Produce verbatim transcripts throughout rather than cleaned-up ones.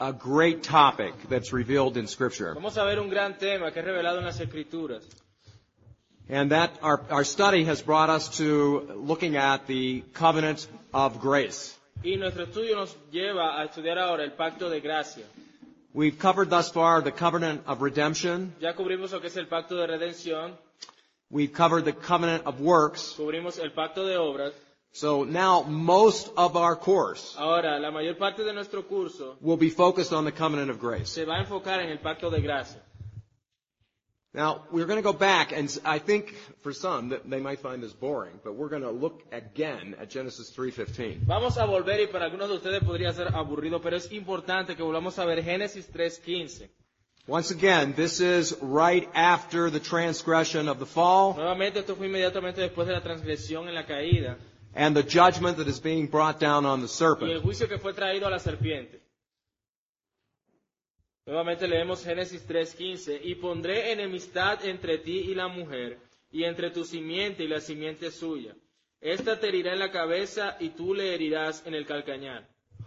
a great topic that's revealed in Scripture. Vamos a ver un gran tema que es revelado en las Escrituras. And that our, our study has brought us to looking at the covenant of grace. Y nuestro estudio nos lleva a estudiar ahora el pacto de gracia. We've covered thus far the covenant of redemption. Ya cubrimos lo que es el pacto de redención. We've covered the covenant of works. Cubrimos el pacto de obras. So now most of our course Ahora, la mayor parte de nuestro curso will be focused on the covenant of grace. se va a enfocar en el pacto de gracia. Now, we're going to go back, and I think for some that they might find this boring, but we're going to look again at Genesis three fifteen. Vamos a volver y para algunos de ustedes podría ser aburrido, pero es importante que volvamos a ver Génesis tres quince. Once again, this is right after the transgression of the fall Nuevamente, esto fue inmediatamente después de la transgresión en la caída and the judgment that is being brought down on the y el serpent. juicio que fue traído a la serpiente. Nuevamente leemos Génesis tres quince. Y pondré enemistad entre ti y la mujer, y entre tu simiente y la simiente suya. Esta te herirá en la cabeza y tú le herirás en el calcañar.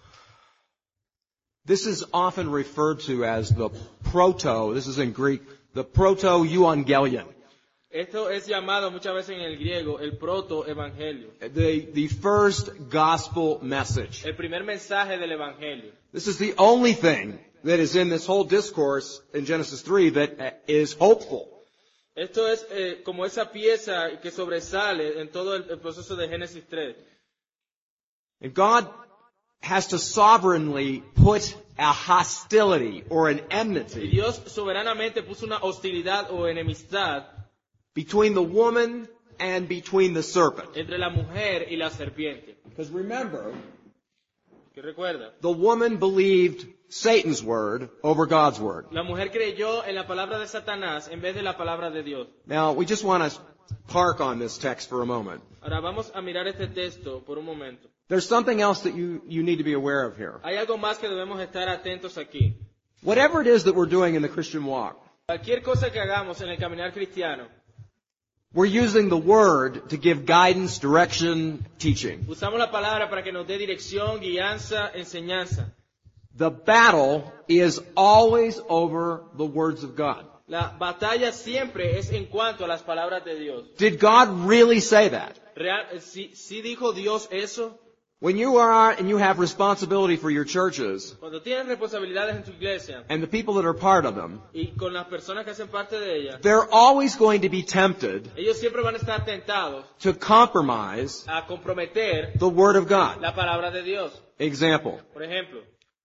This is often referred to as the proto, this is in Greek, the proto-evangelion. Esto es llamado muchas veces en el griego el proto-evangelio, The, the first gospel message. el primer mensaje del evangelio. This is the only thing that is in this whole discourse in Genesis three that is hopeful. Esto es eh, como esa pieza que sobresale en todo el, el proceso de Génesis tres. And God has to sovereignly put a hostility or an Y enmity Dios soberanamente puso una hostilidad o enemistad between the woman and between the serpent. entre la mujer y la serpiente. Because remember, ¿Qué recuerda? the woman believed Satan's word over God's word. La mujer creyó en la palabra de Satanás en vez de la palabra de Dios. Now, we just want to park on this text for a moment. Ahora vamos a mirar este texto por un momento. There's something else that you, you need to be aware of here. Hay algo más que debemos estar atentos aquí. Whatever it is that we're doing in the Christian walk, Cualquier cosa que hagamos en el caminar cristiano, we're using the word to give guidance, direction, teaching. usamos la palabra para que nos dé dirección, guianza, enseñanza. The battle is always over the words of God. La batalla siempre es en cuanto a las palabras de Dios. Did God really say that? Real, ¿sí, sí dijo Dios eso? When you are and you have responsibility for your churches Cuando tienes responsabilidades en tu iglesia and the people that are part of them, y con las personas que hacen parte de ella, they're always going to be tempted ellos siempre van a estar tentados to compromise a comprometer the Word of God. la palabra de Dios. Example, Por ejemplo,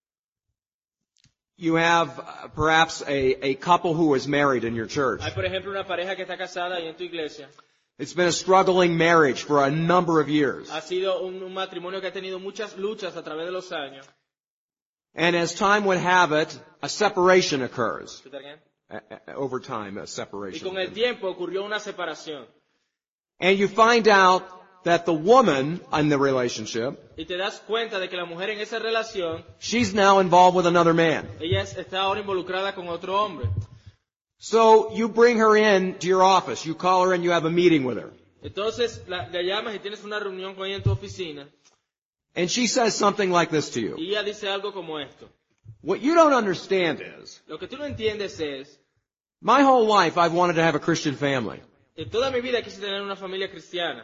you have uh, perhaps a, a couple who is married in your church. hay por ejemplo una pareja que está casada ahí en tu iglesia. It's been a struggling marriage for a number of years. Ha sido un, un matrimonio que ha tenido muchas luchas a través de los años. And as time would have it, a separation occurs. Uh, uh, Over time, a Y separation. con el tiempo ocurrió una separación. And you find out that the woman in the relationship, Y te das cuenta de que la mujer en esa relación, she's now involved with another man. ella es- está ahora involucrada con otro hombre. So you bring her in to your office. You call her and you have a meeting with her. Entonces la, la llamas y tienes una reunión con ella en tu oficina And she says something like this to you. y ella dice algo como esto. What you don't understand is, Lo que tú no entiendes es, my whole life I've wanted to have a Christian family. en toda mi vida quise tener una familia cristiana.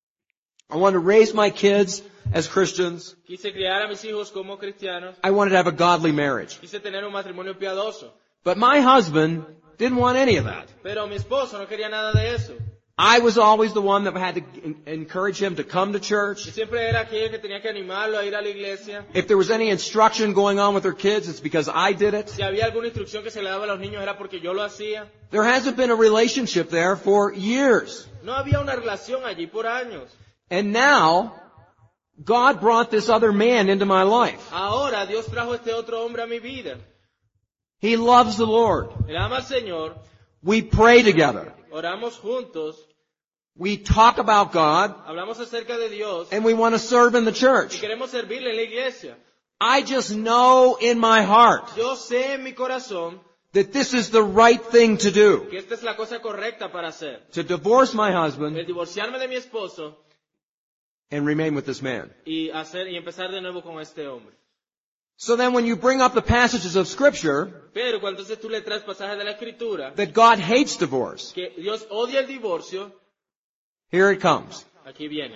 I wanted to raise my kids as Christians. Quise criar a mis hijos como cristianos. I wanted to have a godly marriage. Quise tener un matrimonio piadoso. But my husband didn't want any of that. Pero mi esposo no quería nada de eso. I was always the one that had to en- encourage him to come to Y church. siempre era aquel que tenía que animarlo a ir a la iglesia. If there was any instruction going on with their kids, it's because I did it. Si había alguna instrucción que se le daba a los niños era porque yo lo hacía. There hasn't been a relationship there for years. No había una relación allí por años. And now, God brought this other man into my life. Ahora Dios trajo este otro hombre a mi vida. He loves the Lord. Él ama al Señor. We pray together. Oramos juntos. We talk about God, Hablamos acerca de Dios. and we want to serve in the Y church. queremos servirle en la iglesia. I just know in my heart Yo sé en mi corazón that this is the right thing to do. que esta es la cosa correcta para hacer. To divorce my El husband divorciarme de mi esposo and remain with this man. y hacer y empezar de nuevo con este hombre. So then when you bring up the passages of Scripture Pero cuando entonces tú le traes pasajes de la Escritura, that God hates divorce, que Dios odia el divorcio, here it comes. aquí viene.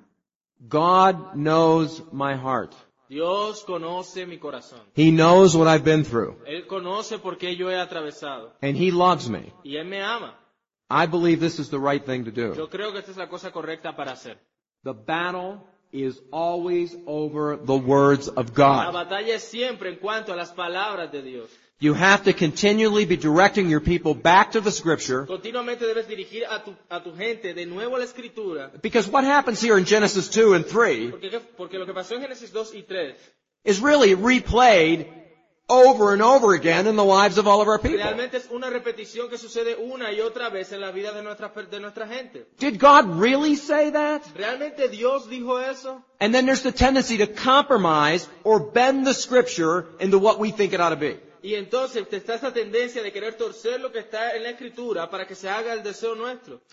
God knows my heart. Dios conoce mi corazón. He knows what I've been through. Él conoce por qué yo he atravesado. And He loves me. Y Él me ama. I believe this is the right thing to do. Yo creo que esta es la cosa correcta para hacer. The battle is always over the words of La God. batalla es siempre en cuanto a las palabras de Dios. You have to continually be directing your people back to the Scripture, Continuamente debes dirigir a tu, a tu gente de nuevo a la Escritura. because what happens here in Genesis two and three Porque, porque lo que pasó en Génesis dos y tres is really replayed over and over again in the lives of all of our people. realmente es una repetición que sucede una y otra vez en la vida de nuestra, de nuestra gente. Did God really say that? ¿Realmente Dios dijo eso? And then there's the tendency to compromise or bend the Scripture into what we think it ought to be. Y entonces está esa tendencia de querer torcer lo que está en la Escritura para que se haga el deseo nuestro.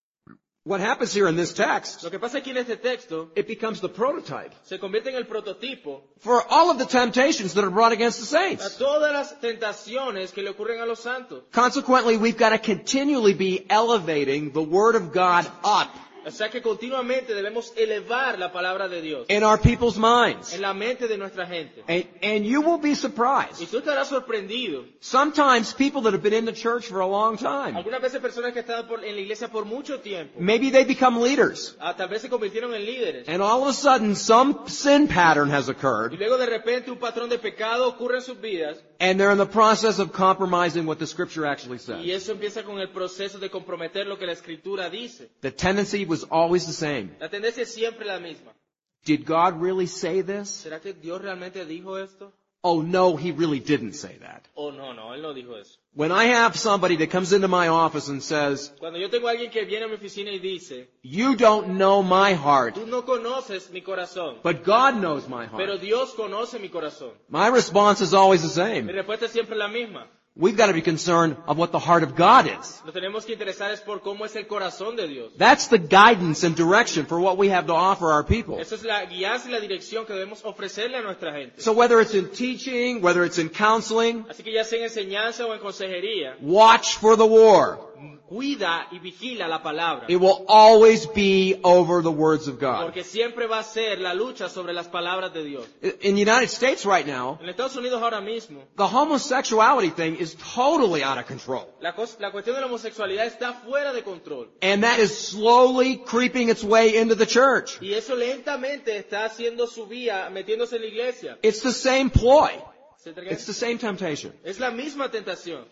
What happens here in this text, Lo que pasa aquí en este texto it becomes the prototype se convierte en el prototipo for all of the temptations that are brought against the a saints. todas las tentaciones que le ocurren a los santos. Consequently, we've got to continually be elevating the Word of God up O sea que continuamente debemos elevar la palabra de Dios in our people's minds. en la mente de nuestra gente. And, and you will be Y surprised. tú estarás sorprendido. Sometimes people that have been in the church for a long time, Algunas veces personas que han estado por- en la iglesia por mucho tiempo, maybe they become leaders. ah, tal vez se convirtieron en líderes. And all of a sudden, some sin pattern has Y occurred, luego de repente un patrón de pecado ocurre en sus vidas and they're in the process of compromising what the Scripture actually y says. eso empieza con el proceso de comprometer lo que la Escritura dice. The tendency was always the same. La tendencia es siempre la misma. Did God really say this? ¿Será que Dios realmente dijo esto? Oh no, He really didn't say that. Oh, no, no, Él no dijo eso. When I have somebody that comes into my office and says, Cuando yo tengo a alguien que viene a mi oficina y dice, you don't know my heart, tú no conoces mi corazón, but God knows my pero heart, Dios conoce mi corazón. my response is always the Mi same. respuesta es siempre la misma. We've got to be concerned of what the heart of God is. Nos tenemos que interesar es por cómo es el corazón de Dios. That's the guidance and direction for what we have to offer our people. Esa es la guianza y la dirección que debemos ofrecerle a nuestra gente. So whether it's in teaching, whether it's in counseling, Así que ya sea en enseñanza o en consejería, watch for the war. cuida y vigila la palabra. It will always be over the words of God. Porque siempre va a ser la lucha sobre las palabras de Dios. In the United States right now, En Estados Unidos ahora mismo, the homosexuality thing is totally out of control. la, cos- la cuestión de la homosexualidad está fuera de control. And that is slowly creeping its way into the church. Y eso lentamente está haciendo su vía, metiéndose en la iglesia. It's the same ploy. ¿Se entrega? It's the same temptation. Es la misma tentación.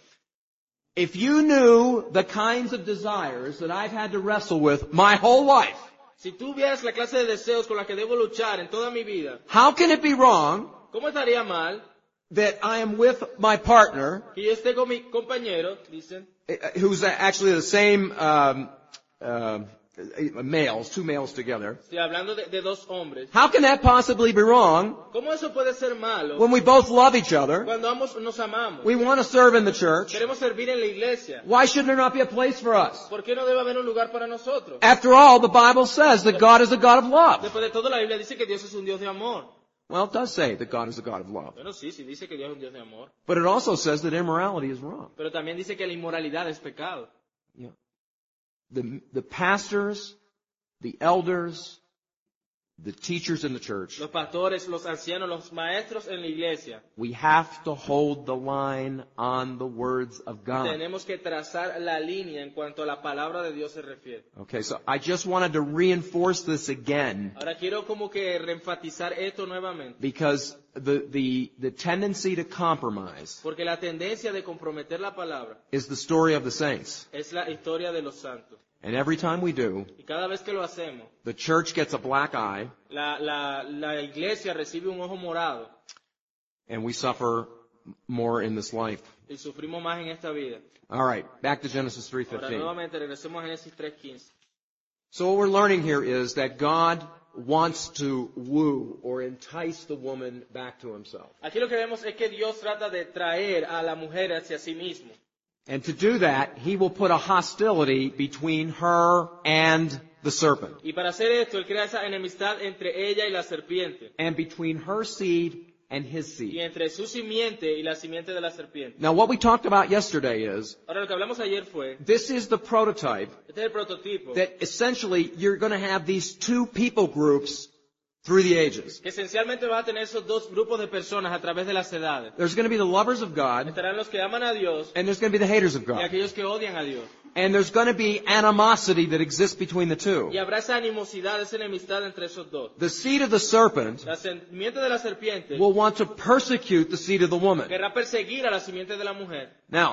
If you knew the kinds of desires that I've had to wrestle with my whole life, Si tú vieras la clase de deseos con la que debo luchar en toda mi vida, how can it be wrong ¿cómo estaría mal that I am with my partner, que yo esté con mi compañero, dicen, uh, who's actually the same um, uh, males, two males together? estoy hablando de, de dos hombres? How can that possibly be wrong ¿Cómo eso puede ser malo when we both love each other? cuando ambos nos amamos? We want to serve in the church. Queremos servir en la iglesia. Why should there not be a place for us? ¿Por qué no debe haber un lugar para nosotros? After all, the Bible says that God is a God of love. Después de todo, la Biblia dice que Dios es un Dios de amor. Well, it does say that God is a God of love. Bueno, sí, sí dice que Dios es un Dios de amor. But it also says that immorality is wrong. Pero también dice que la inmoralidad es pecado. Yeah. The, the pastors, the elders, the teachers in the church, Los pastores, los ancianos, los maestros en la iglesia, we have to hold the line on the words of God. tenemos que trazar la línea en cuanto a la palabra de Dios se refiere. Okay, so I just wanted to reinforce this again Ahora quiero como que reenfatizar esto nuevamente, because the, the, the tendency to compromise porque la tendencia de comprometer la palabra is the story of the saints. es la historia de los santos. And every time we do, Y cada vez que lo hacemos, the church gets a black eye la, la, la iglesia recibe un ojo morado and we suffer more in this life. y sufrimos más en esta vida. All right, back to Genesis three Ahora fifteen. nuevamente regresemos a Génesis tres quince. So what we're learning here is that God wants to woo or entice the woman back to himself. Aquí lo que vemos es que Dios trata de traer a la mujer hacia sí mismo. And to do that, he will put a hostility between her and the serpent, Y para hacer esto, Él crea esa enemistad entre ella y la serpiente. and between her seed and his y seed. entre su simiente y la simiente de la serpiente. Now, what we talked about yesterday is, Ahora, lo que hablamos ayer fue, this is the prototype este es el prototipo, that essentially you're going to have these two people groups through the ages. que esencialmente vas a tener esos dos grupos de personas a través de las edades. There's going to be the lovers of God, Estarán los que aman a Dios and there's going to be the haters of y God. aquellos que odian a Dios. And there's going to be animosity that exists between the two. Y habrá esa animosidad, esa enemistad entre esos dos. The seed of the serpent La simiente de la serpiente will want to persecute the seed of the woman. querrá perseguir a la simiente de la mujer. Now,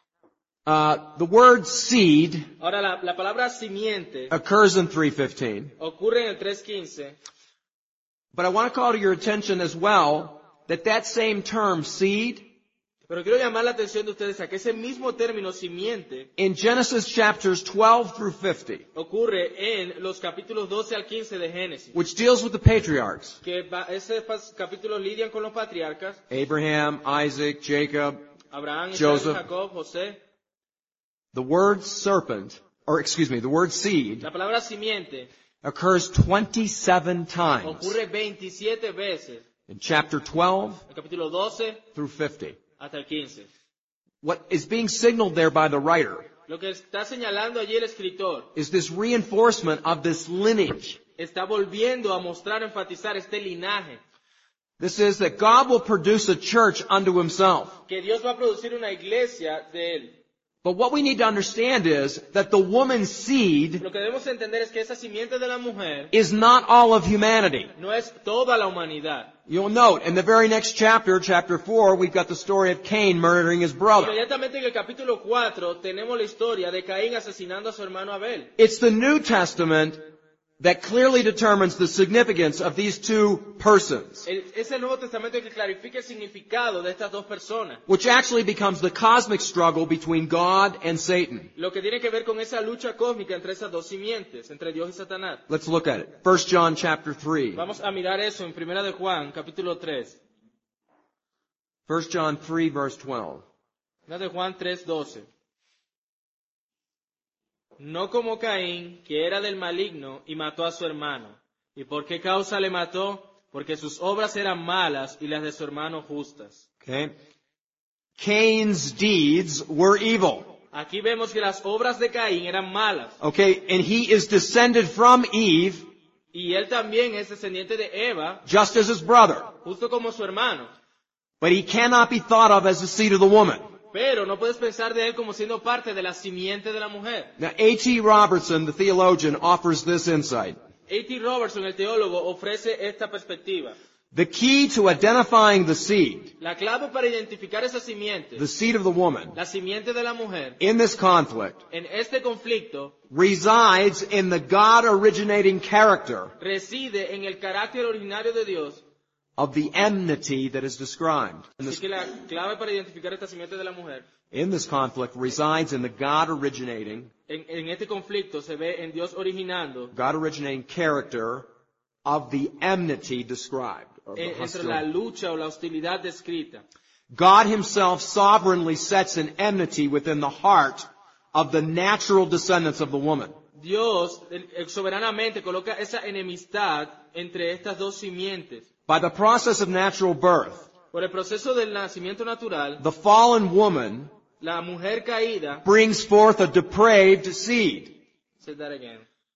uh, the word seed Ahora, la, la palabra simiente occurs in three fifteen. ocurre en el tres quince, But I want to call to your attention as well that that same term, seed, pero quiero llamar la atención de ustedes a que ese mismo término simiente in Genesis chapters twelve through fifty, ocurre en los capítulos doce al quince de Génesis, which deals with the patriarchs, que va- ese pas- capítulo lidian con los patriarcas, Abraham, Isaac, Jacob, Abraham, Isaac, Joseph. Jacob, José. the word serpent, or excuse me, the word seed La palabra simiente occurs twenty-seven times ocurre veintisiete veces, in chapter twelve el capítulo doce through fifty. hasta el quince. What is being signaled there by the writer Lo que está señalando allí el escritor is this reinforcement of this lineage. está volviendo a mostrar, enfatizar este linaje, This is that God will produce a church unto himself. que Dios va a producir una iglesia de él. But what we need to understand is that the woman's seed Lo que debemos entender es que esa simiente de la mujer is not all of humanity. no es toda la humanidad. You'll note, in the very next chapter, chapter four, we've got the story of Cain murdering his brother. Inmediatamente en el capítulo cuatro tenemos la historia de Caín asesinando a su hermano Abel. It's the New Testament that clearly determines the significance of these two persons, El- Es el Nuevo Testamento que clarifica el significado de estas dos personas. which actually becomes the cosmic struggle between God and Satan. Lo que tiene que ver con esa lucha cósmica entre esas dos simientes, entre Dios y Satanás. Let's look at it. First John chapter three. Vamos a mirar eso en Primera de Juan, capítulo tres. First John three verse twelve. Primera de Juan tres doce. No como Caín, que era del maligno y mató a su hermano. ¿Y por qué causa le mató? Porque sus obras eran malas y las de su hermano justas. Okay. Cain's deeds were evil. Aquí vemos que las obras de Caín eran malas. Okay, and he is descended from Eve, Y él también es descendiente de Eva, just as his brother. justo como su hermano. But he cannot be thought of as the seed of the woman. Pero no puedes pensar de él como siendo parte de la simiente de la mujer. Now, A T Robertson, the theologian, offers this insight. A T Robertson, el teólogo, ofrece esta perspectiva. The key to identifying the seed, La clave para identificar esa simiente, the seed of the woman, la simiente de la mujer, in this conflict, en este conflicto, resides in the God-originating character reside en el carácter originario de Dios. of the enmity that is described. In Así this, que la clave para identificar esta simiente de la mujer, in this conflict resides in the God-originating, en, en este conflicto se ve en Dios originando God-originating character of the enmity described. Or the en- entre la hostility. lucha o la hostilidad descrita. God himself sovereignly sets an enmity within the heart of the natural descendants of the woman. Dios eh, eh, soberanamente coloca esa enemistad entre estas dos simientes. By the process of natural birth, Por el proceso del nacimiento natural, the fallen woman la mujer caída, brings forth a depraved seed. say that again.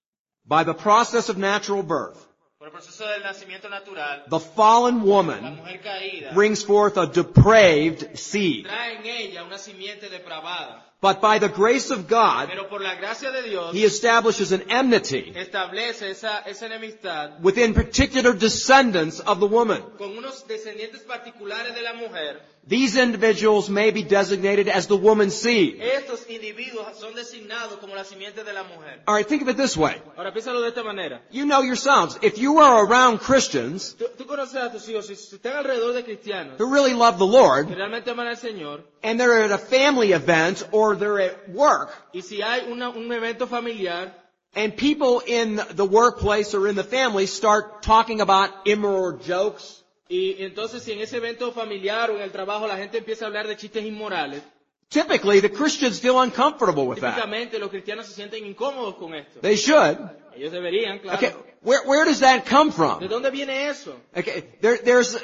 By the process of natural birth, Por el proceso del nacimiento natural, the fallen la woman mujer caída brings forth a depraved seed. trae en ella una simiente depravada. But by the grace of God, Pero por la gracia de Dios, he establishes an enmity establece esa, esa enemistad within particular descendants of the woman. con unos descendientes particulares de la mujer. These individuals may be designated as the woman's seed. Estos individuos son designados como la simiente de la mujer. All right, think of it this way. Ahora piénsalo de esta manera. You know yourselves, if you are around Christians Tú, tú conoces a tus hijos, si si están alrededor de cristianos who really love the que Lord, realmente aman al Señor, and they're at a family event or they're at work, y si hay una- un evento familiar, and people in the workplace or in the family start talking about immoral jokes, y entonces si en ese evento familiar o en el trabajo la gente empieza a hablar de chistes inmorales, typically the Christians feel uncomfortable with that. típicamente los cristianos se sienten incómodos con esto. They should. Ellos deberían, claro. Okay, where, where does that come ¿De from? dónde viene eso? Okay, there, there's,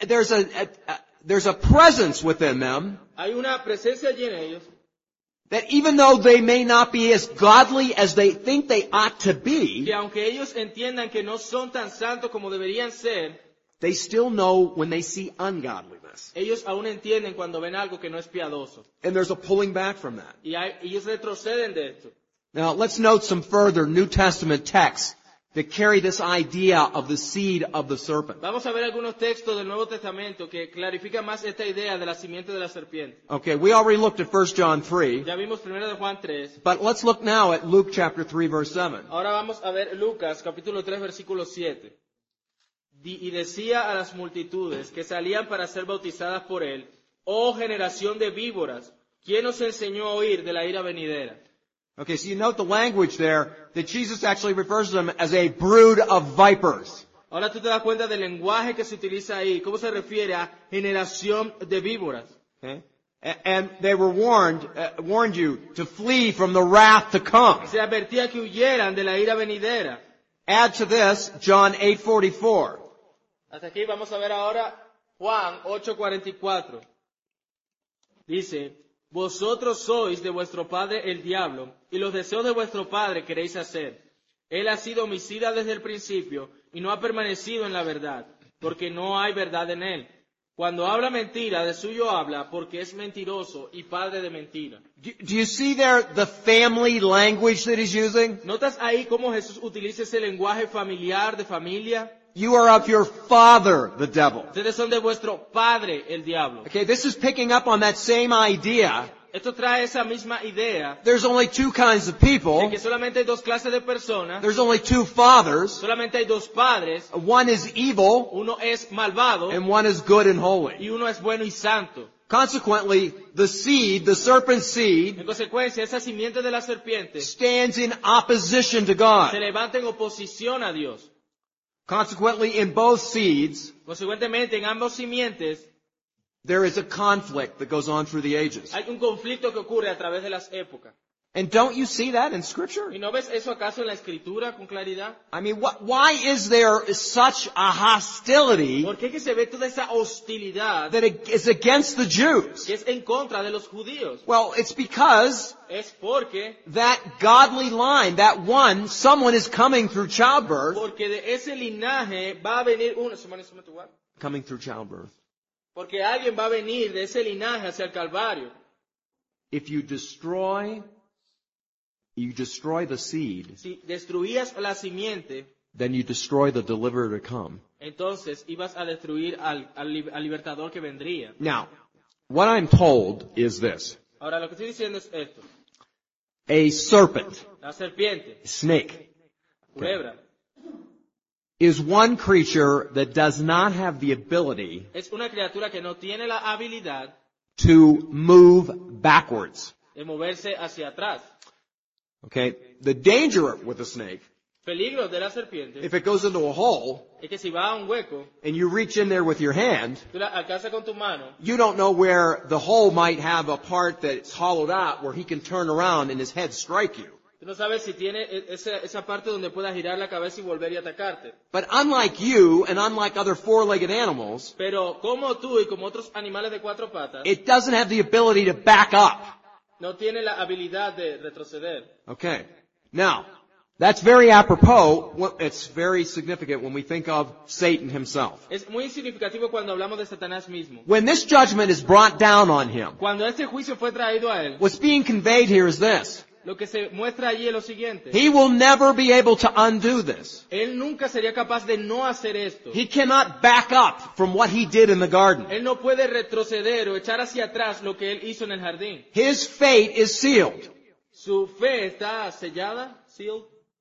there's a, a, a there's a presence within them Hay una presencia allí en ellos that even though they may not be as godly as they think they ought to be, que aunque ellos entiendan que no son tan santos como deberían ser, they still know when they see ungodliness. ellos aún entienden cuando ven algo que no es piadoso. And there's a pulling back from that. Y hay- ellos retroceden de esto. Now, let's note some further New Testament texts that carry this idea of the seed of the serpent. Vamos a ver algunos textos del Nuevo Testamento que clarifican más esta idea de la simiente de la serpiente. Okay, we already looked at First John three, Ya vimos primero de Juan tres. but let's look now at Luke chapter three, verse seven. Ahora vamos a ver Lucas capítulo tres versículo siete. Di- Y decía a las multitudes que salían para ser bautizadas por él: oh generación de víboras, ¿quién os enseñó a oír de la ira venidera? Okay, so you note the language there that Jesus actually refers to them as a brood of vipers. Ahora tú te das cuenta del lenguaje que se utiliza ahí, cómo se refiere a generación de víboras. Okay? A- And they were warned, uh, warned you to flee from the wrath to come. Se advertía que huyeran de la ira venidera. Add to this John eight forty-four. Hasta aquí vamos a ver ahora Juan ocho cuarenta y cuatro. Dice: vosotros sois de vuestro padre el diablo, y los deseos de vuestro padre queréis hacer. Él ha sido homicida desde el principio, y no ha permanecido en la verdad, porque no hay verdad en él. Cuando habla mentira, de suyo habla, porque es mentiroso y padre de mentira. Do do you see there the family language that he's using? ¿Notas ahí cómo Jesús utiliza ese lenguaje familiar, de familia? You are of your father, the devil. Ustedes son de vuestro padre el diablo. Okay, this is picking up on that same idea. Esto trae esa misma idea There's only two kinds of de people. que solamente hay dos clases de personas, There's only two fathers. solamente hay dos padres, One is evil uno es malvado and one is good and holy. y uno es bueno y santo. Consequently, the seed, the serpent's seed, En consecuencia, esa simiente de la serpiente stands in opposition to se God. levanta en oposición a Dios. Consequently, in both seeds, Consecuentemente, en ambos simientes there is a conflict that goes on through the ages. hay un conflicto que ocurre a través de las épocas. And don't you see that in Scripture? ¿Y no ves eso acaso en la Escritura con claridad? I mean, what, why is there such a hostility ¿Por qué que se ve toda esa hostilidad that it is against the Jews? que es en contra de los judíos? Well, it's because Es porque, that godly line, that one, someone is coming through childbirth, porque de ese linaje va a venir uno. coming through childbirth. Porque alguien va a venir de ese linaje hacia el Calvario. If you destroy, you destroy the seed, Si destruías la simiente, then you destroy the deliverer to come. entonces ibas a destruir al, al, li- al libertador que vendría. Now, what I'm told is this. Ahora, lo que estoy diciendo es esto. A serpent, La serpiente, snake, culebra, is one creature that does not have the ability es una criatura que no tiene la habilidad to move backwards. de moverse hacia atrás. Okay? The danger with a snake, Peligro de la serpiente if it goes into a hole es que si va a un hueco, and you reach in there with your hand, tú la alcanzas con tu mano, you don't know where the hole might have a part that's hollowed out where he can turn around and his head strike you. tú no sabes si tiene e- esa, esa parte donde pueda girar la cabeza y volver y atacarte. But unlike you and unlike other four-legged animals, Pero como tú y como otros animales de cuatro patas, it doesn't have the ability to back up. no tiene la habilidad de retroceder. Okay. Now, that's very apropos. Well, it's very significant when we think of Satan himself. Es muy significativo cuando hablamos de Satanás mismo. When this judgment is brought down on him, Cuando este juicio fue traído a él, what's being conveyed here is this. lo que se muestra allí es lo siguiente. He will never be able to undo this. Él nunca sería capaz de no hacer esto. He cannot back up from what he did in the garden. Él no puede retroceder o echar hacia atrás lo que él hizo en el jardín. His fate is sealed. Su fe está sellada, sealed.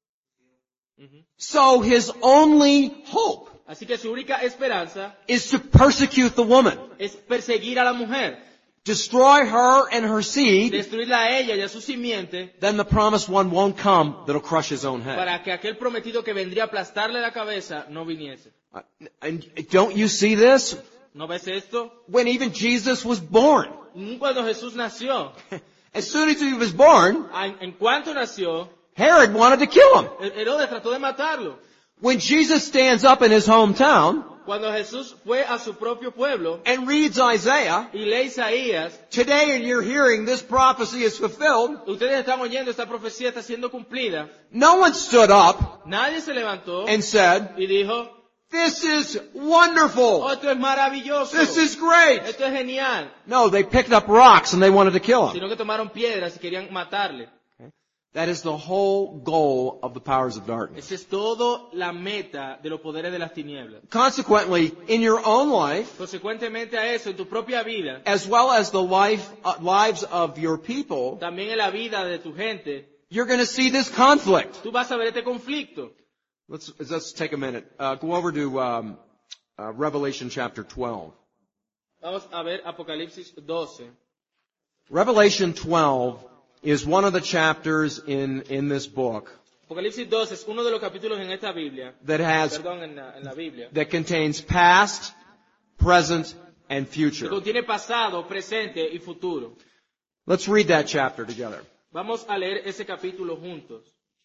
So his only hope Así que su única esperanza is to persecute the woman, es perseguir a la mujer, destroy her and her seed, destruirla a ella y a su simiente, then the promised one won't come that'll crush his own head. para que aquel prometido que vendría a aplastarle la cabeza no viniese. Uh, And don't you see this? ¿No ves esto? When even Jesus was born. Cuando Jesús nació, As soon as he was born, en, en cuanto nació, Herod wanted to kill him. Herodes trató de matarlo. When Jesus stands up in his hometown, Cuando Jesús fue a su propio pueblo and reads Isaiah, y lee Isaías, today in your hearing this prophecy is fulfilled, ustedes están oyendo esta profecía está siendo cumplida. no one stood up Nadie se levantó and said, y dijo, this is oh, wonderful. esto es maravilloso, This is great. esto es genial. No, they picked up rocks and they wanted to kill him. Sino que tomaron piedras y querían matarle. That is the whole goal of the powers of darkness. Esa es todo la meta de los poderes de las tinieblas. Consequently, in your own life, Consecuentemente a eso, en tu propia vida, as well as the life, uh, lives of your people, también en la vida de tu gente, you're going to see this conflict. tú vas a ver este conflicto. Let's, let's take a minute. Uh, go over to um, uh, Revelation chapter twelve. Vamos a ver Apocalipsis doce. Revelation twelve is one of the chapters in, in this book Apocalipsis doce es uno de los capítulos en esta Biblia, that has, perdón, en la, en la Biblia, that contains past, present, and que future. contiene pasado, presente y futuro. Let's read that chapter together. Vamos a leer ese capítulo juntos.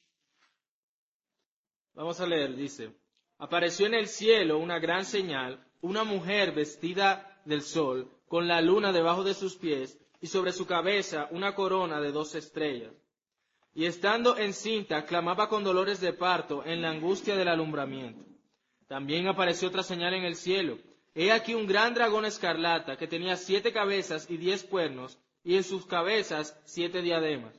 Vamos a leer, dice, apareció en el cielo una gran señal, una mujer vestida del sol, con la luna debajo de sus pies, y sobre su cabeza una corona de dos estrellas. Y estando encinta, clamaba con dolores de parto en la angustia del alumbramiento. También apareció otra señal en el cielo. He aquí un gran dragón escarlata que tenía siete cabezas y diez cuernos, y en sus cabezas siete diademas.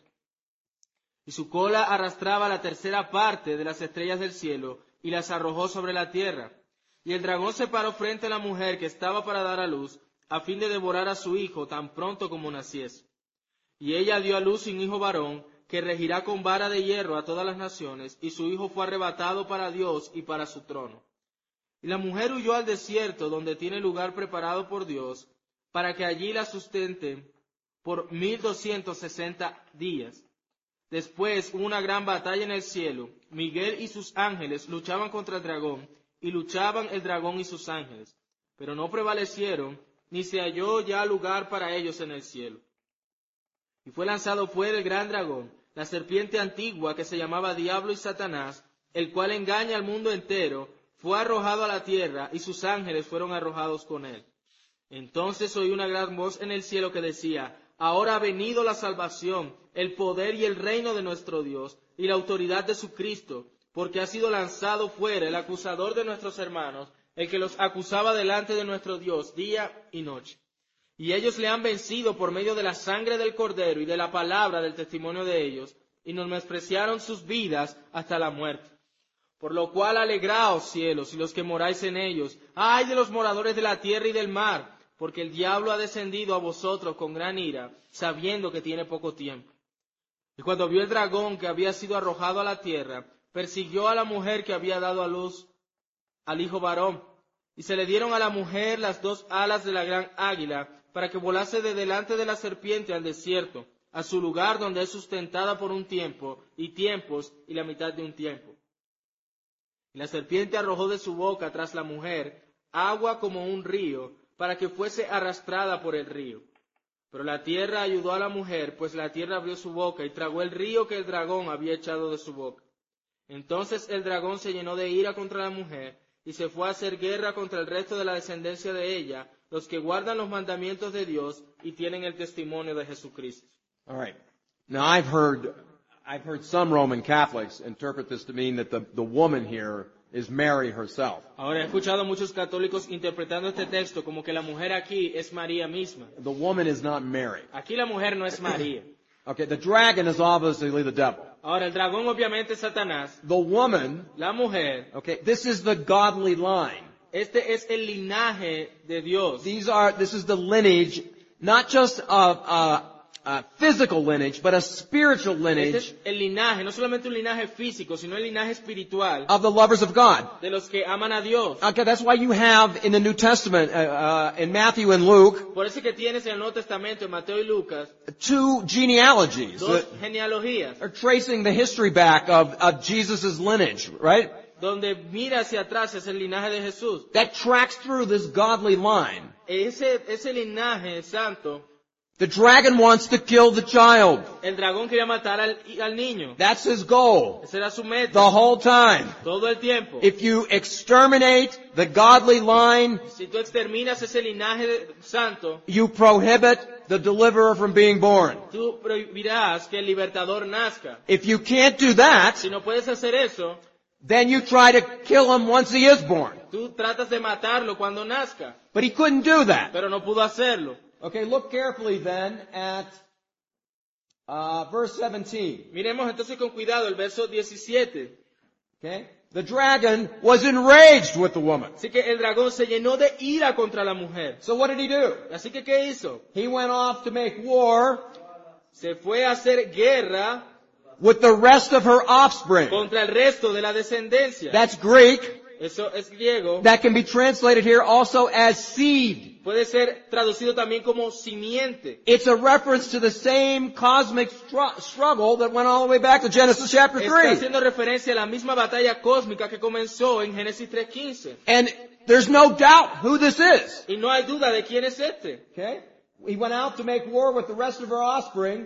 Y su cola arrastraba la tercera parte de las estrellas del cielo, y las arrojó sobre la tierra. Y el dragón se paró frente a la mujer que estaba para dar a luz, a fin de devorar a su hijo tan pronto como naciese. Y ella dio a luz un hijo varón, que regirá con vara de hierro a todas las naciones, y su hijo fue arrebatado para Dios y para su trono. Y la mujer huyó al desierto, donde tiene lugar preparado por Dios, para que allí la sustenten por mil doscientos sesenta días. Después hubo una gran batalla en el cielo. Miguel y sus ángeles luchaban contra el dragón, y luchaban el dragón y sus ángeles, pero no prevalecieron, ni se halló ya lugar para ellos en el cielo. Y fue lanzado fuera el gran dragón, la serpiente antigua que se llamaba Diablo y Satanás, el cual engaña al mundo entero, fue arrojado a la tierra, y sus ángeles fueron arrojados con él. Entonces oí una gran voz en el cielo que decía, ahora ha venido la salvación, el poder y el reino de nuestro Dios, y la autoridad de su Cristo, porque ha sido lanzado fuera el acusador de nuestros hermanos, el que los acusaba delante de nuestro Dios día y noche. Y ellos le han vencido por medio de la sangre del Cordero y de la palabra del testimonio de ellos, y nos menospreciaron sus vidas hasta la muerte. Por lo cual alegraos, cielos, y los que moráis en ellos. ¡Ay de los moradores de la tierra y del mar! Porque el diablo ha descendido a vosotros con gran ira, sabiendo que tiene poco tiempo. Y cuando vio el dragón que había sido arrojado a la tierra, persiguió a la mujer que había dado a luz al hijo varón, y se le dieron a la mujer las dos alas de la gran águila, para que volase de delante de la serpiente al desierto, a su lugar donde es sustentada por un tiempo, y tiempos, y la mitad de un tiempo. Y la serpiente arrojó de su boca tras la mujer agua como un río, para que fuese arrastrada por el río. Pero la tierra ayudó a la mujer, pues la tierra abrió su boca y tragó el río que el dragón había echado de su boca. Entonces el dragón se llenó de ira contra la mujer, y se fue a hacer guerra contra el resto de la descendencia de ella, los que guardan los mandamientos de Dios y tienen el testimonio de Jesucristo. All right. Now I've heard, I've heard some Roman Catholics interpret this to mean that the, the woman here is Mary herself. Ahora he escuchado a muchos católicos interpretando este texto como que la mujer aquí es María misma. The woman is not Mary. Aquí la mujer no es María. Okay, the dragon is obviously the devil. Ahora el dragón obviamente es Satanás. The woman, La mujer, okay, this is the godly line. este es el linaje de Dios. These are, this is the lineage, not just of uh, uh, physical lineage, but a spiritual Este lineage es el linaje, no solamente un linaje físico, sino el linaje espiritual of the lovers of God. de los que aman a Dios. Okay, that's why you have in the New Testament, uh, uh, in Matthew and Luke, Por eso que tienes en el Nuevo Testamento, en Mateo y Lucas, two genealogies dos that genealogías, are tracing the history back of, of Jesus' lineage, right? donde mira hacia atrás es el linaje de Jesús. That tracks through this godly line. Ese, ese linaje santo The dragon wants to kill the child. El dragón quería matar al, al niño. That's his goal. Esa era su meta. The whole time. Todo el tiempo. If you exterminate the godly line, Si tú exterminas ese linaje de- santo, you prohibit the deliverer from being born. tú prohibirás que el libertador nazca. If you can't do that, Si no puedes hacer eso, then you try to kill him once he is born. tú tratas de matarlo cuando nazca. But he couldn't do that. Pero no pudo hacerlo. Okay, look carefully then at uh, verse seventeen. Miremos entonces con cuidado el verso diecisiete. Okay? The dragon was enraged with the woman. Así que el dragón se llenó de ira contra la mujer. So what did he do? Así que, ¿qué hizo? He went off to make war Se fue a hacer guerra with the rest of her offspring. contra el resto de la descendencia. That's Greek. Eso es griego. That can be translated here also as seed. Puede ser traducido también como simiente. It's a reference to the same cosmic stru- struggle that went all the way back to Genesis chapter Está three. haciendo referencia a la misma batalla cósmica que comenzó en Génesis tres quince. And there's no doubt who this is. Y no hay duda de quién es este. Okay? He went out to make war with the rest of her offspring.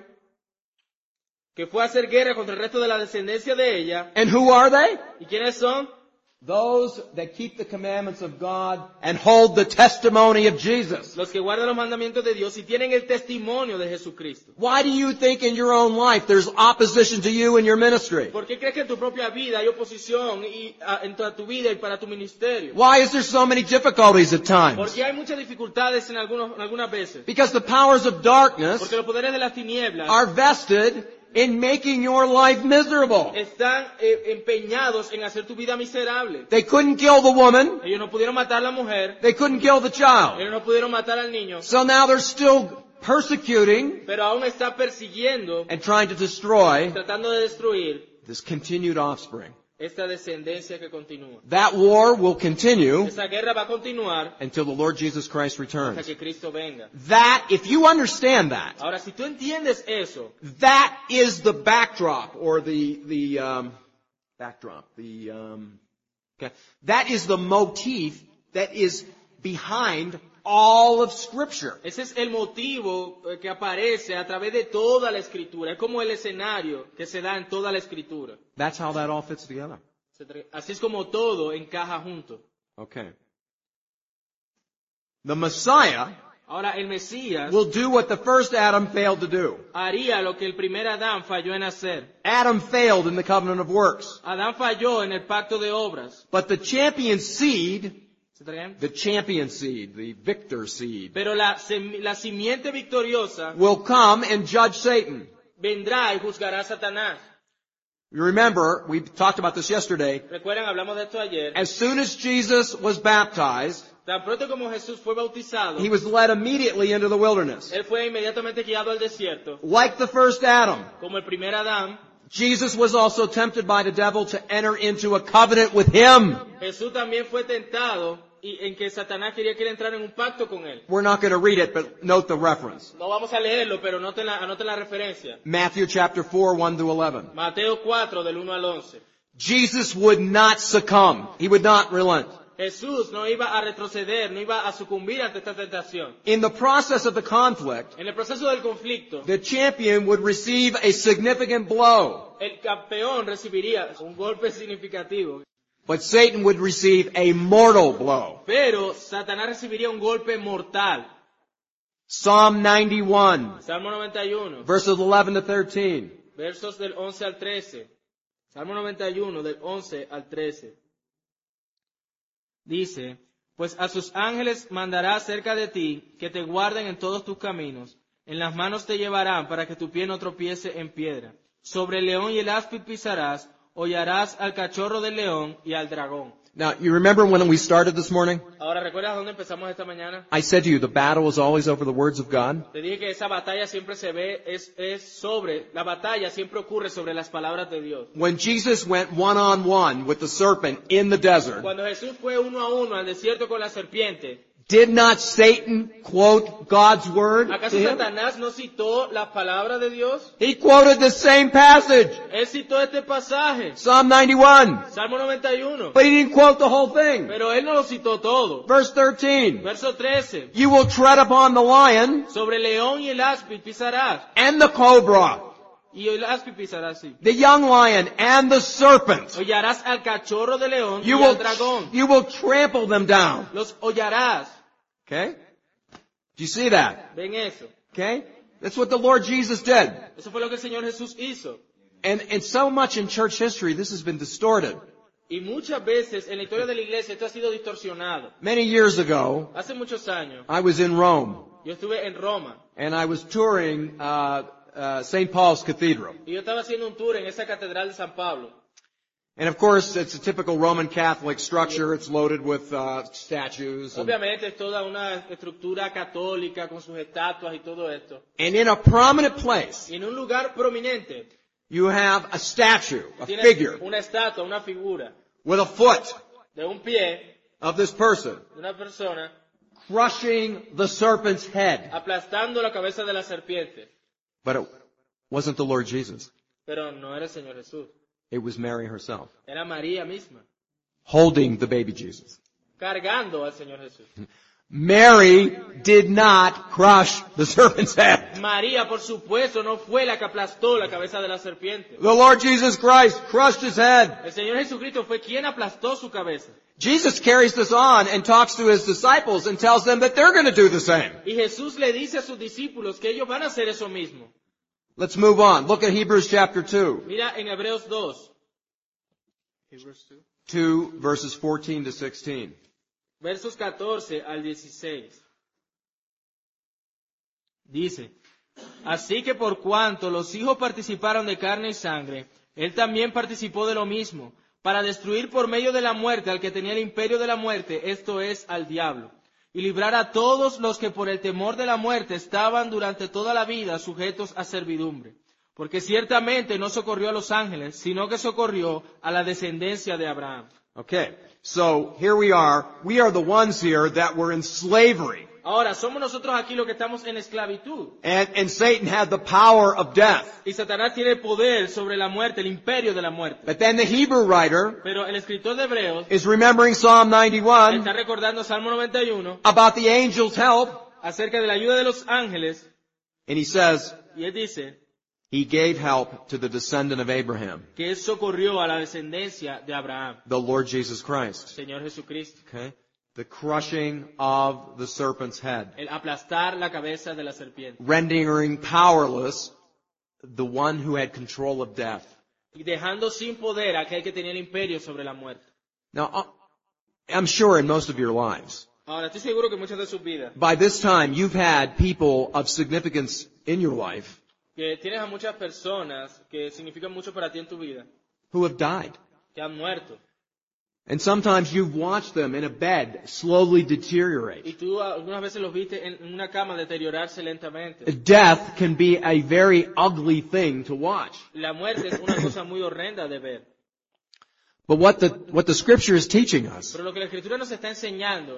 Que fue a hacer guerra contra el resto de la descendencia de ella. And who are they? ¿Y quiénes son? Those that keep the commandments of God and hold the testimony of Jesus. Los que guardan los mandamientos de Dios y tienen el testimonio de Jesucristo. Why do you think in your own life there's opposition to you in your ministry? ¿Por qué crees que en tu propia vida hay oposición y, a, en toda tu vida y para tu ministerio? Why is there so many difficulties at times? Porque hay muchas dificultades en, algunos, en algunas veces. Because the powers of darkness Porque los poderes de las tinieblas are vested in making your life miserable. están eh, empeñados en hacer tu vida miserable. They couldn't kill the woman. Ellos no pudieron matar a la mujer, They couldn't kill the child. ellos no pudieron matar al niño, So now they're still persecuting pero aún está persiguiendo, and trying to destroy tratando de destruir this continued offspring. esta descendencia que continúa. That war will continue Esa guerra va a continuar until the Lord Jesus Christ hasta returns. que Cristo venga. That, if you understand that, Ahora, si tú entiendes eso, that is the backdrop or the, the, um, backdrop, the, um, okay, that is the motif that is behind all of Scripture. ese es el motivo eh, que aparece a través de toda la Escritura. Es como el escenario que se da en toda la Escritura. That's how that all fits together. Así es como todo encaja junto. Okay. The Messiah Ahora, el Mesías will do what the first Adam failed to do. haría lo que el primer Adán falló en hacer. Adam failed in the covenant of works. Adán falló en el pacto de obras. But the champion seed, ¿Se traen? the champion seed, the victor seed, Pero la, semi- la simiente victoriosa will come and judge Satan. vendrá y juzgará a Satanás. You remember, we talked about this yesterday. Recuerdan, hablamos de esto ayer. As soon as Jesus was baptized, Tan pronto como Jesús fue bautizado, he was led immediately into the wilderness. él fue inmediatamente guiado al desierto. Like the first Adam, Como el primer Adán, Jesus was also tempted by the devil to enter into a covenant with him. Jesús también fue tentado y en que Satanás quería que él entrara en un pacto con él. We're not going to read it, but note the reference. No vamos a leerlo, pero anoten la, anoten la referencia. Matthew chapter four, one to eleven. Mateo cuatro, del uno al once. Jesus would not succumb. He would not relent. Jesús no iba a retroceder, no iba a sucumbir ante esta tentación. In the process of the conflict, En el proceso del conflicto, the champion would receive a significant blow, el campeón recibiría un golpe significativo, but Satan would receive a mortal blow. pero Satanás recibiría un golpe mortal. Psalm ninety-one, Salmo noventa y uno, verses eleven to thirteen. versos del once al trece. Salmo noventa y uno, del once al trece. Dice, pues a sus ángeles mandará cerca de ti, que te guarden en todos tus caminos. En las manos te llevarán para que tu pie no tropiece en piedra. Sobre el león y el áspid pisarás, hollarás al cachorro del león y al dragón. Now, you remember when we started this morning? Ahora, ¿recuerdas dónde empezamos esta mañana? I said to you, the battle is always over the words of God. Te dije que esa batalla siempre se ve, es, es sobre, la batalla siempre ocurre sobre las palabras de Dios. When Jesus went one-on-one with the serpent in the desert, Cuando Jesús fue uno a uno al desierto con la serpiente, Did not Satan quote God's word to ¿Acaso him? Satanás no citó la palabra de Dios? He quoted the same passage, Él citó este pasaje, Psalm ninety-one. Salmo noventa y uno. But he didn't quote the whole thing. Pero él no lo citó todo. Verse thirteen. Verso trece. You will tread upon the lion Sobre el león y el áspid pisarás. and the cobra, Y el áspid pisarás, sí. the young lion and the serpent. Hollarás al cachorro de león You y will, al dragón. you will trample them down. Los hollarás. Okay? Do you see that? ¿Ven eso? Okay? That's what the Lord Jesus did. Eso fue lo que el Señor Jesús hizo. And, and so much in church history, this has been distorted. Y muchas veces en la historia de la iglesia esto ha sido distorsionado. Many years ago, Hace muchos años, I was in Rome, yo estuve en Roma and I was touring uh, uh, Saint Paul's Cathedral. y yo estaba haciendo un tour en esa catedral de San Pablo. And of course, it's a typical Roman Catholic structure. It's loaded with uh, statues. And, Obviamente es toda una estructura católica con sus estatuas y todo esto. and in a prominent place, Y en un lugar prominente you have a statue, a tienes figure, una estatua, una figura with a foot de un pie of this person de una persona crushing the serpent's head. aplastando la cabeza de la serpiente. But it wasn't the Lord Jesus. Pero no era el Señor Jesús, It was Mary herself, era María misma, holding the baby Jesus. cargando al Señor Jesús. Mary did not crush the serpent's head. María, por supuesto, no fue la que aplastó la cabeza de la serpiente. The Lord Jesus Christ crushed his head. El Señor Jesucristo fue quien aplastó su cabeza. Jesus carries this on and talks to his disciples and tells them that they're going to do the same. Y Jesús le dice a sus discípulos que ellos van a hacer eso mismo. Let's move on. Look at Hebrews chapter two. Mira en Hebreos dos. Hebrews two. two verses fourteen to sixteen. Versos catorce al dieciséis. Dice, así que por cuanto los hijos participaron de carne y sangre, él también participó de lo mismo, para destruir por medio de la muerte al que tenía el imperio de la muerte, esto es, al diablo, y librar a todos los que por el temor de la muerte estaban durante toda la vida sujetos a servidumbre. Porque ciertamente no socorrió a los ángeles, sino que socorrió a la descendencia de Abraham. Okay, so here we are. We are the ones here that were in slavery. Ahora, somos nosotros aquí los que estamos en esclavitud. And, and Satan had the power of death. Y Satanás tiene poder sobre la muerte, el imperio de la muerte. But then the Hebrew writer Pero el escritor de Hebreos is remembering Psalm ninety-one está recordando Salmo noventa y uno about the angel's help. acerca de la ayuda de los ángeles. And he says, Y él dice he gave help to the descendant of Abraham, que él socorrió a la descendencia de Abraham, the Lord Jesus Christ. Señor Jesucristo. Okay? The crushing of the serpent's head. El aplastar la cabeza de la serpiente. Rendering powerless the one who had control of death. Y dejando sin poder a aquel que tenía el imperio sobre la muerte. Now, uh, I'm sure in most of your lives, Ahora, estoy seguro que muchas de sus vidas, by this time you've had people of significance in your life que tienes a muchas personas que significan mucho para ti en tu vida, who have died. que han muerto. And sometimes you've watched them in a bed slowly deteriorate. Y tú algunas veces los viste en una cama deteriorarse lentamente. Death can be a very ugly thing to watch. La muerte es una cosa muy horrenda de ver. But what the, what the scripture is teaching us Pero lo que la Escritura nos está enseñando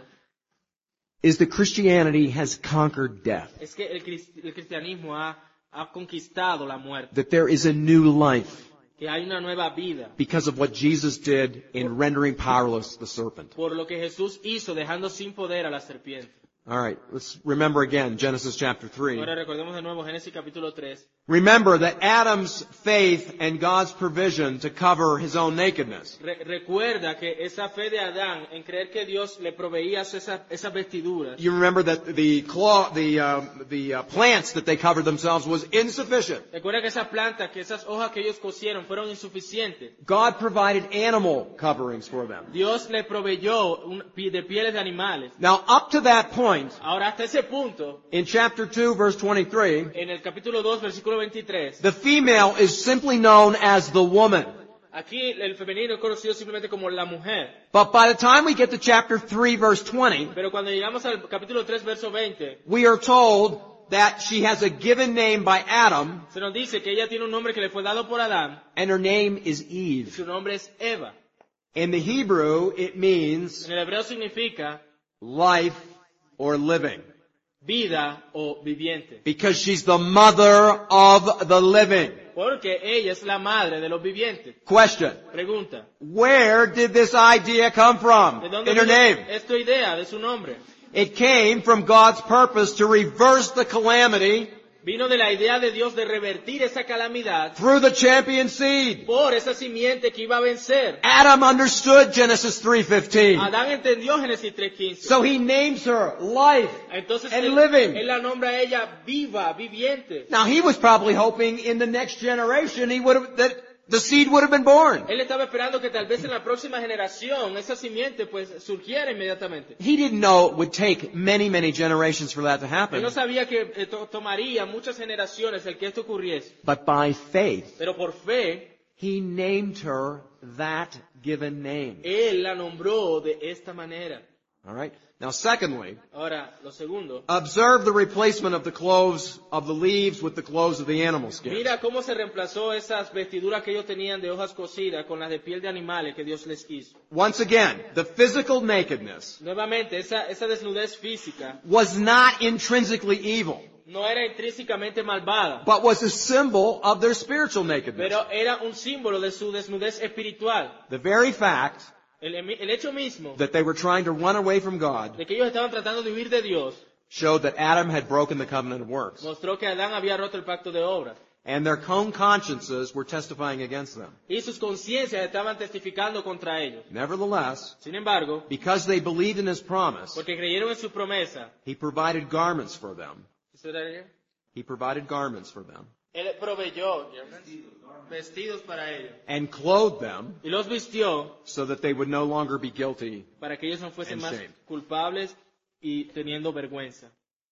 is that Christianity has conquered death. es que el, crist- el cristianismo ha, ha conquistado la muerte. That there is a new life Que hay una nueva vida because of what Jesus did in rendering powerless the serpent. por lo que Jesús hizo dejando sin poder a la serpiente. All right, let's remember again Genesis chapter three. Ahora recordemos de nuevo Génesis capítulo tres. Remember that Adam's faith and God's provision to cover his own nakedness Re- recuerda que esa fe de Adán en creer que Dios le proveía esas, esas vestiduras. You remember that the claw, the um, the uh, plants that they covered themselves was insufficient. Recuerda que esas plantas, que esas hojas que ellos cosieron fueron insuficientes. God provided animal coverings for them. Dios le proveyó un- pi- de pieles de animales. Now, up to that point, Ahora, hasta ese punto, in chapter two, verse twenty-three, en el capítulo dos, versículo veintitrés, the female is simply known as the woman. aquí el femenino es conocido simplemente como la mujer. But by the time we get to chapter three, verse twenty, Pero cuando llegamos al capítulo tres, verso veinte, we are told that she has a given name by Adam, se nos dice que ella tiene un nombre que le fue dado por Adán, and her name is y Eve. su nombre es Eva. In the Hebrew, it means En el hebreo significa life or living. vida o viviente. Because she's the mother of the living. Porque ella es la madre de los vivientes. Question. Pregunta. Where did this idea come from ¿De dónde in her vino name? esta idea de su nombre? It came from God's purpose to reverse the calamity Vino de la idea de Dios de revertir esa calamidad through the champion seed. por esa simiente que iba a vencer. Adam understood Genesis three fifteen. Adán entendió Génesis tres quince. So he names her life Entonces and él, living. él la nombra a ella viva, viviente. Now he was probably hoping in the next generation he would have, that the seed would have been born. Él estaba esperando que tal vez en la próxima generación esa simiente pues surgiera inmediatamente. He didn't know it would take many, many generations for that to Él happen. no sabía que eh, to- tomaría muchas generaciones el que esto ocurriese. But by faith, Pero por fe, he named her that given name. Él la nombró de esta manera. All right. Now, secondly, Ahora, lo segundo. observe the replacement of the clothes of the leaves with the clothes of the animal skin. Mira cómo se reemplazó esas vestiduras que ellos tenían de hojas cocidas con las de piel de animales que Dios les hizo. Once again, the physical nakedness Nuevamente, esa, esa desnudez física was not intrinsically evil, no era intrínsecamente malvada, but was a symbol of their spiritual nakedness. pero era un símbolo de su desnudez espiritual. The very fact El, el hecho mismo that they were trying to run away from God de que ellos estaban tratando de huir de Dios showed that Adam had broken the covenant of works. mostró que Adán había roto el pacto de obras. And their own consciences were testifying against them. Y sus conciencias estaban testificando contra ellos. Nevertheless, Sin embargo, because they believed in his promise, porque creyeron en su promesa, he provided garments for them. ¿eso era ella? He provided garments for them Él proveyó vestidos para ellos. and clothed them Y los vistió so that they would no longer be guilty. para que ellos no fuesen And más shame. culpables y teniendo vergüenza.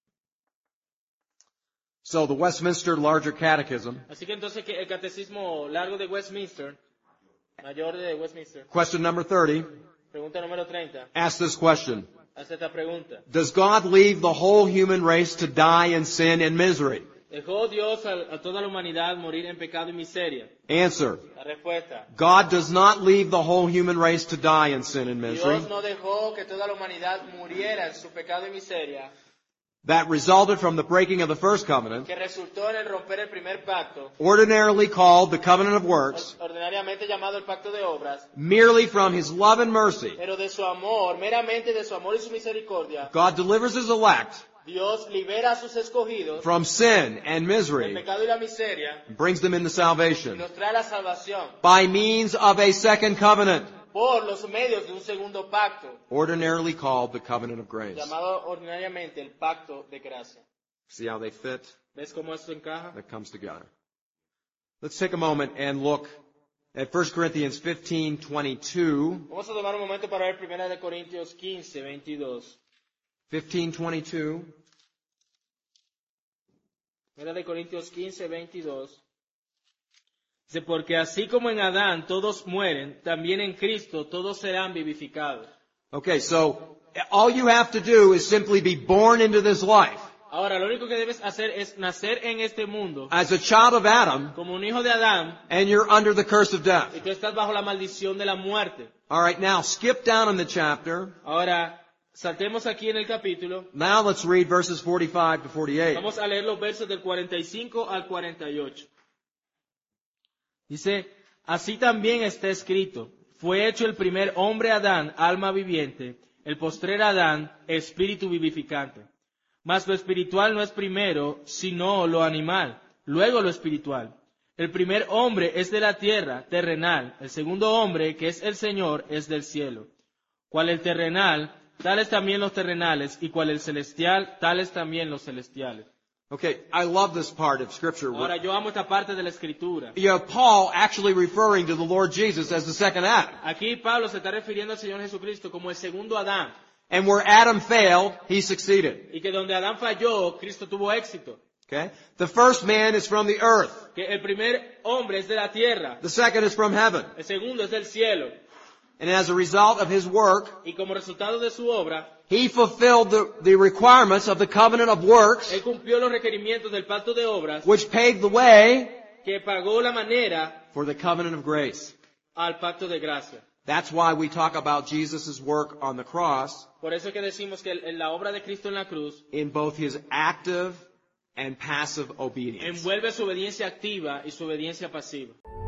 So the Westminster Larger Catechism, Así que entonces que el catecismo largo de Westminster, mayor de Westminster, question number thirty, pregunta número treinta, asks this question. hace esta pregunta. Does God leave the whole human race to die in sin and misery? ¿Dejó Dios a, a toda la humanidad morir en pecado y miseria? Answer. La respuesta. God does not leave the whole human race to die in sin and misery. Dios no dejó que toda la humanidad muriera en su pecado y miseria, That resulted from the breaking of the first covenant, que resultó en el romper el primer pacto, ordinarily called the covenant of works, ordinariamente llamado el pacto de obras, merely from his love and mercy. pero de su amor, meramente de su amor y su misericordia, God delivers his elect Dios libera a sus escogidos from sin and del misery pecado y la miseria and brings them into y salvation nos trae la salvación by means of a second covenant, por los medios de un segundo pacto, ordinarily called the covenant of grace. llamado ordinariamente el pacto de gracia. See how they fit? ¿Ves cómo esto encaja? That comes together. Let's take a moment and look at First Corinthians fifteen twenty-two. Vamos a tomar un momento para ver primera de Corintios quince, veintidós. fifteen twenty-two. Primera de Corintios quince, veintidós. Dice, porque así como en Adán todos mueren, también en Cristo todos serán vivificados. Okay, so all you have to do is simply be born into this life. Ahora, lo único que debes hacer es nacer en este mundo As a child of Adam, como un hijo de Adán and you're under the curse of death. y tú estás bajo la maldición de la muerte. All right, now skip down in the chapter. Ahora, saltemos aquí en el capítulo. Now let's read verses forty-five to forty-eight. Vamos a leer los versos del cuarenta y cinco al cuarenta y ocho. Dice, así también está escrito, fue hecho el primer hombre Adán, alma viviente, el postrer Adán, espíritu vivificante. Mas lo espiritual no es primero, sino lo animal, luego lo espiritual. El primer hombre es de la tierra, terrenal, el segundo hombre, que es el Señor, es del cielo. Cual el terrenal, tales también los terrenales, y cual el celestial, tales también los celestiales. Okay, I love this part of Scripture. Ahora, yo amo esta parte de la Escritura. You have Paul actually referring to the Lord Jesus as the second Adam. Aquí Pablo se está refiriendo al Señor Jesucristo como el segundo Adán. And where Adam failed, he succeeded. Y que donde Adán falló, Cristo tuvo éxito. Okay? The first man is from the earth. Que el primer hombre es de la tierra. The second is from heaven. El segundo es del cielo. And as a result of his work, Y como resultado de su obra, he fulfilled the, the requirements of the covenant of works, él cumplió los requerimientos del pacto de obras which paved the way que pagó la manera for the covenant of grace. al pacto de gracia. That's why we talk about Jesus' work on the cross Por eso es que decimos que el- la obra de Cristo en la cruz in both his active and passive obedience. envuelve su obediencia activa y su obediencia pasiva.